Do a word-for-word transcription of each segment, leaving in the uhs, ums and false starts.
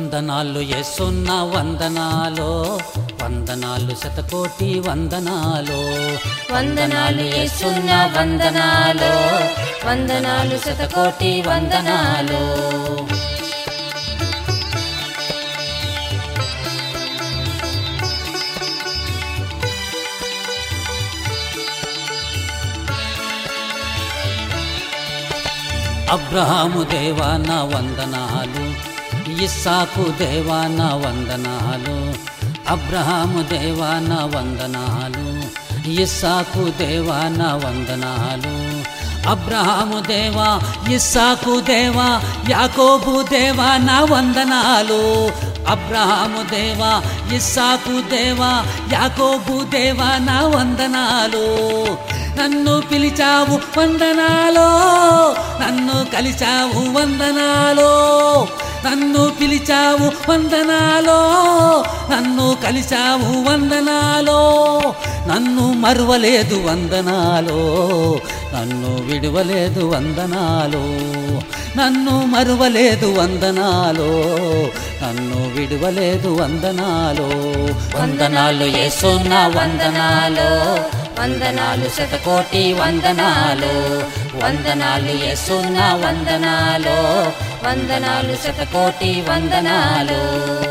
వందనాలు యేసున్న వందనాలో వందనాలు శతకోటి వందనాలో వందనాలు యేసున్న వందనాలో వందనాలు శతకోటి వందనాలు అబ్రహాము దేవా నా వందనాలు ఇస్సాకు దేవా నా వందనాలు అబ్రహాము దేవా నా వందనాలు ఇస్సాకు దేవా నా వందనాలు అబ్రహాము దేవా ఇస్సాకు దేవా యాకోబు దేవా నా వందనాలు అబ్రహాము దేవా ఇస్సాకు దేవా యాకోబు దేవా నా వందనాలు నన్ను పిలిచావు వందనాలో నన్ను కలిచావు వందనాలో నన్ను పిలిచావు వందనాలో నన్ను కలిచావు వందనాలో నన్ను మరువలేదు వందనాలో నన్ను విడువలేదు వందనాలో నన్ను మరువలేదు వందనాలో నన్ను విడువలేదు వందనాలో వందనాలు యేసున్న వందనాలో వందనాలు శతకోటి వందనాలు వందనాలు యేసున్న వందనాలు వందనాలు శతకోటి వందనాలు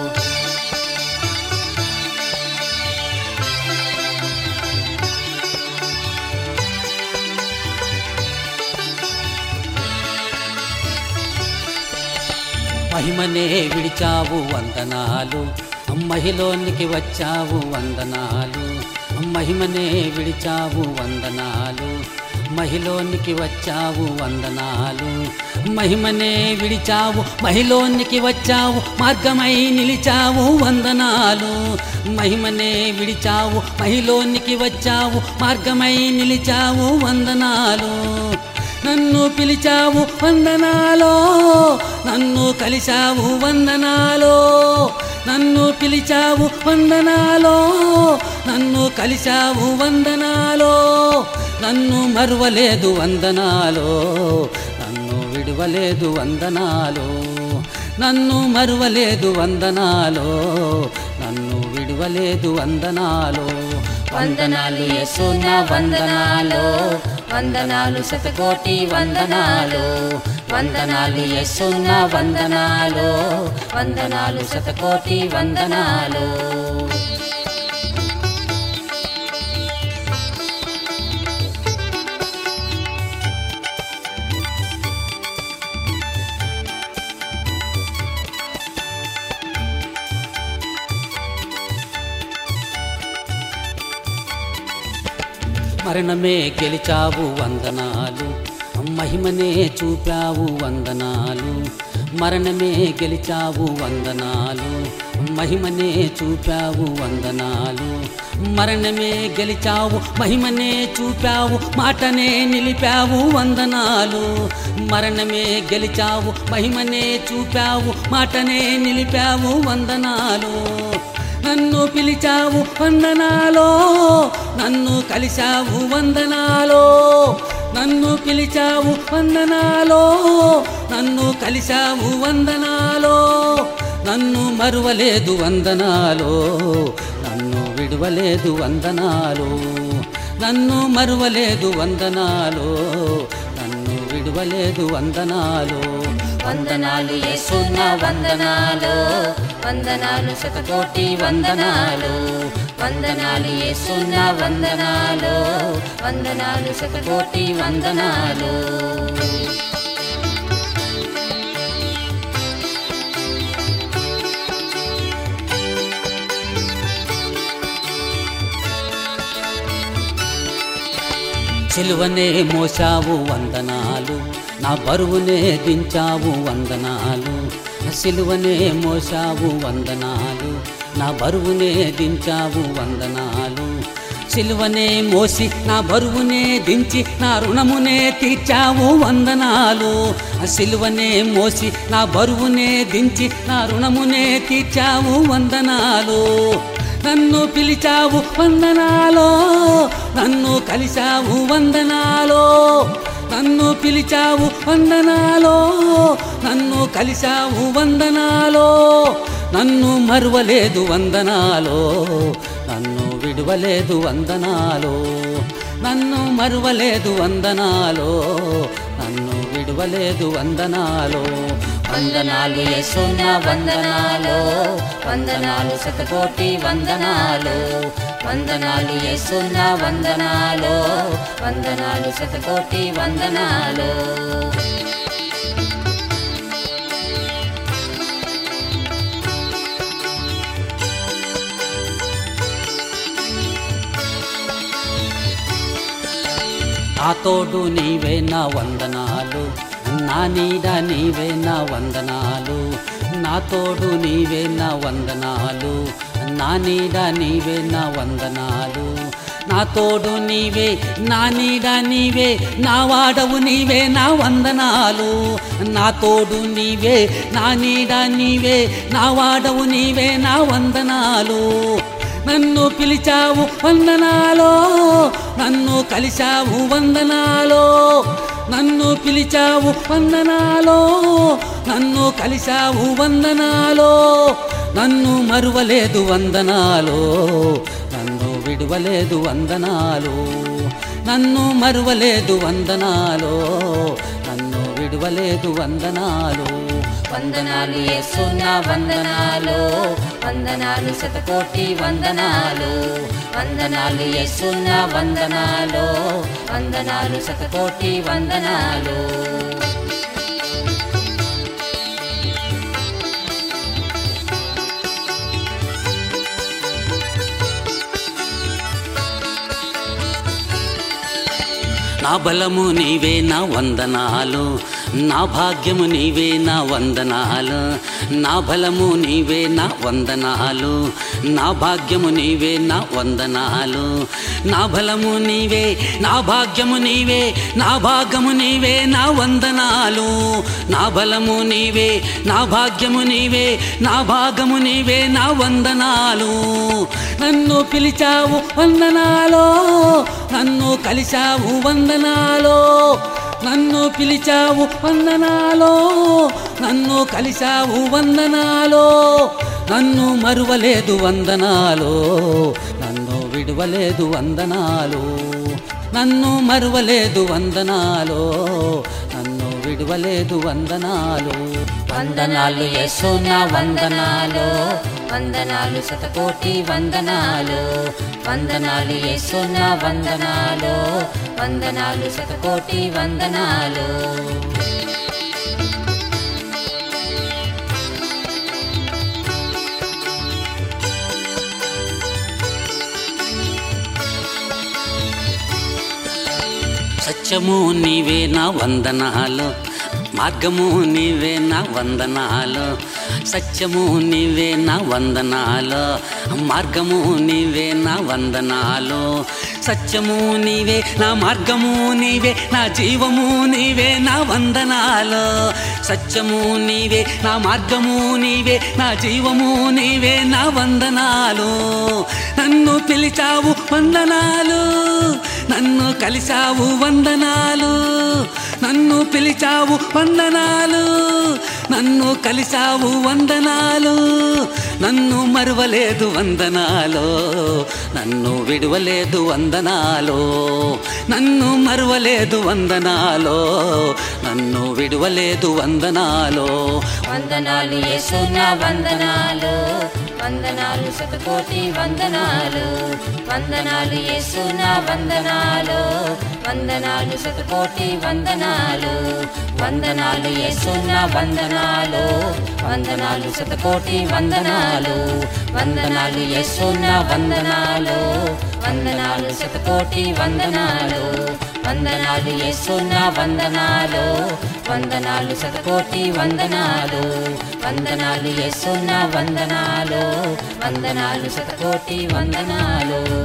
మహిమనే విడిచావు వందనాలు మహిలోనికి వచ్చావు వందనాలు మహిమనే విడిచావు వందనాలు మహిలోనికి వచ్చావు వందనాలు మహిమనే విడిచావు మహిలోనికి వచ్చావు మార్గమై నిలిచావు వందనాలు మహిమనే విడిచావు మహిలోనికి వచ్చావు మార్గమై నిలిచావు వందనాలు నన్ను పిలిచావు వందనాలో నన్ను కలిశావు వందనాలో నన్ను పిలిచావు వందనాలో నన్ను కలిశావు వందనాలో నన్ను మరువలేదు వందనాలో నన్ను విడువలేదు వందనాలో నన్ను మరువలేదు వందనాలో నన్ను విడువలేదు వందనాలో వందనాలు యేసున్న వందనాలు వందనాలు శతకోటి వందనాలు వందనాలు యేసున్న వందనాలు వందనాలు శతకోటి వందనాలు మరణమే గెలిచావు వందనాలు మహిమనే చూపావు వందనాలు మరణమే గెలిచావు వందనాలు మహిమనే చూపావు వందనాలు మరణమే గెలిచావు మహిమనే చూపావు మాటనే నిలిపావు వందనాలు మరణమే గెలిచావు మహిమనే చూపావు మాటనే నిలిపావు వందనాలు నన్ను పిలిచావు వందనాలో నన్ను కలిశావు వందనాలో నన్ను పిలిచావు వందనాలో నన్ను కలిశావు వందనాలో నన్ను మరువలేదు వందనాలో నన్ను విడువలేదు వందనాలో నన్ను మరువలేదు వందనాలో నన్ను విడువలేదు వందనాలో వందనాలు యేసున్న వందనాలు వందనాలు శతకోటి వందనాలు వందనాలు యేసున్న వందనాలు వందనాలు శతకోటి వందనాలు సిలువనే మోసావు వందనాలు నా బరువునే దించావు వందనాలు సిలువనే మోసావు వందనాలు నా బరువునే దించావు వందనాలు సిలువనే మోసి నా బరువునే దించి నా రుణమునే తీర్చావు వందనాలు సిలువనే మోసి నా బరువునే దించి నా రుణమునే తీర్చావు వందనాలు నన్ను పిలిచావు వందనాలో నన్ను కలిశావు వందనాలో నన్ను పిలిచావు వందనాలో, నన్ను కలిశావు వందనాలో, నన్ను మరువలేదు వందనాలో, నన్ను విడువలేదు వందనాలో, నన్ను మరువలేదు వందనాలో, నన్ను విడువలేదు వందనాలో. వందనాలు యేసన్న వందనాలు, వందనాలు శతకోటి వందనాలు, వందనాలు యేసన్న వందనాలు, వందనాలు శతకోటి వందనాలు. నా తోడు నీవే నా వందనాలు, నా నీడ నీవే నా వందనాలు, నా తోడు నీవే నా వందనాలు, నా నీడ నీవే నా వందనాలు, నా తోడు నీవే నా నీడ నీవే, నా వాడవు నీవే నా వందనాలు, నా తోడు నీవే నా నీడ నీవే, నా వాడవు నీవే నా వందనాలు. నన్ను పిలిచావు వందనాలో, నన్ను కలిశావు వందనాలో, నన్ను పిలిచావు వందనాలో, నన్ను కలిశావు వందనాలో, నన్ను మరువలేదు వందనాలో, నన్ను విడువలేదు వందనాలు, నన్ను మరువలేదు వందనాలో, నన్ను విడువలేదు వందనాలు. వందనాలు యేసన్న వందనాలు, వందనాలు శతకోటి వందనాలు, వందనాలు యేసన్న వందనాలు, వందనాలు శతకోటి వందనాలు. నా బలము నీవే నా వందనాలు, నా భాగ్యము నీవే నా వందనాలు, నా బలము నీవే నా వందనాలు, నా భాగ్యము నీవే నా వందనాలు, నా బలము నీవే నా భాగ్యము నీవే, నా భాగ్యము నీవే నా వందనాలు, నా బలము నీవే నా భాగ్యము నీవే, నా భాగము నీవే నా వందనాలు. నన్ను పిలిచావు వందనాలో, నన్ను కలిశావు వందనాలో, నన్ను పిలిచావు వందనాలో, నన్ను కలిశావు వందనాలో, నన్ను మరువలేదు వందనాలో, నన్ను విడువలేదు వందనాలు, నన్ను మరువలేదు వందనాలో, నన్ను విడువలేదు వందనాలు. వందనాలు యేసన్న వందనాలు, వందనాలు శతకోటి వందనాలు, వందనాలు యేసన్న వందనాలు, వందనాలు శతకోటి వందనాలు. సత్యము నీవే నా వందనాలు, మార్గము నీవే నా వందనాలు, సత్యము నీవే నా వందనాలు, మార్గము నీవే నా వందనాలు, సత్యము నీవే నా మార్గము నీవే, నా జీవము నీవే నా వందనాలు, సత్యము నీవే నా మార్గము నీవే, నా జీవము నీవే నా వందనాలు. నన్ను పిలిచావు వందనాలు, నన్ను కలిశావు వందనాలు, నన్ను పిలిచావు వందనాలు, నన్ను కలిశావు వందనాలు, నన్ను మరువలేదు వందనాలు, నన్ను విడువలేదు వందనాలు, నన్ను మరువలేదు వందనాలు, నన్ను విడువలేదు వందనాలు. వందనాలు యేసన్న వందనాలు, వందనాలు శతకోటి వందనాలు, వందనాలు యేసన్న వందనాలు, వందనాలు శతకోటి వందనాలు, వందనాలు యేసన్న వందనాలు, వందనాలు శతకోటి వందనాలు, వందనాలు యేసన్న వందనాలు, వందనాలు శతకోటి వందనాలు, వందనాలు యేసన్న వందనాలు, వందనాలు శతకోటి వందనాలు, వందనాలు యేసన్న వందనాలు, వందనాలు శతకోటి వందనాలు.